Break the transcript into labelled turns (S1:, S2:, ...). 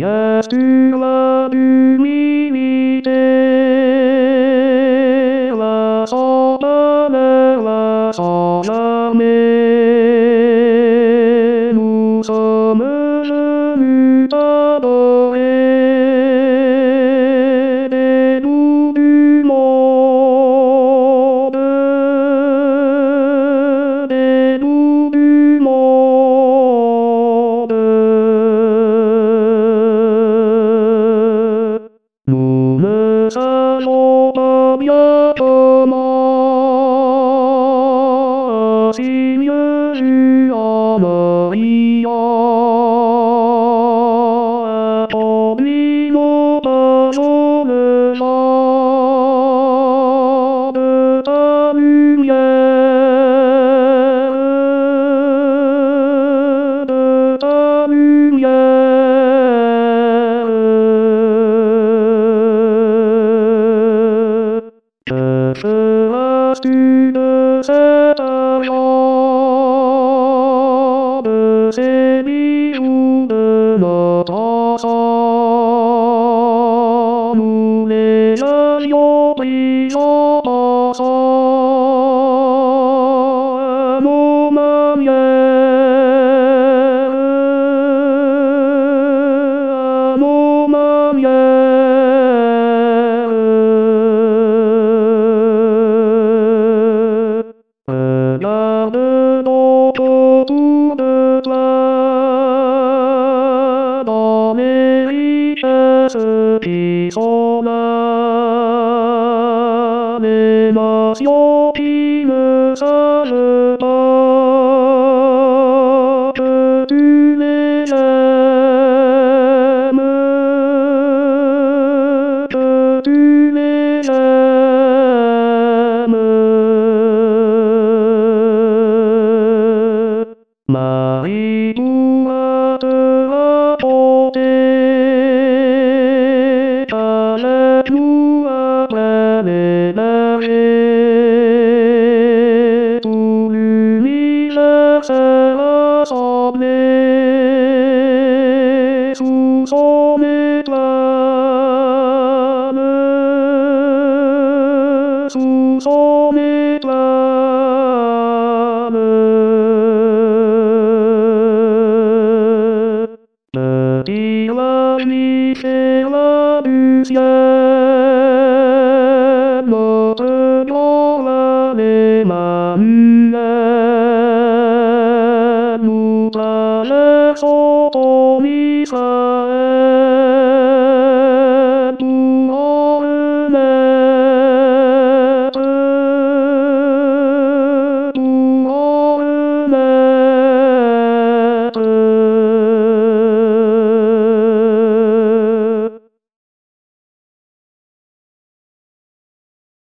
S1: prière sur la d'humilité, la sans valeur, la sans jamais. Nous sommes venus t'adorer, des loups du monde, des loups du monde. Nous ne savons pas bien comment assigner Jésus en Orient. Attendis nos pas sur le champ de ta lumière, de ta lumière. Que feras-tu de cet argent, de ces bijoux de notre enfant? Nous les avions pris en pensant à nos manières, à nos manières. Regarde donc autour de toi, dans les richesses qui sont là, les nations qui ne savent pas que tu les aimes, que tu les aimes. Marie pourra te raconter qu'avec nous après les bergers, tout l'univers s'est rassemblé sous son étoile, sous son étoile. Petit la juif et la du ciel, notre grand l'âme Emmanuel, nous traversons ton Israël pour en remettre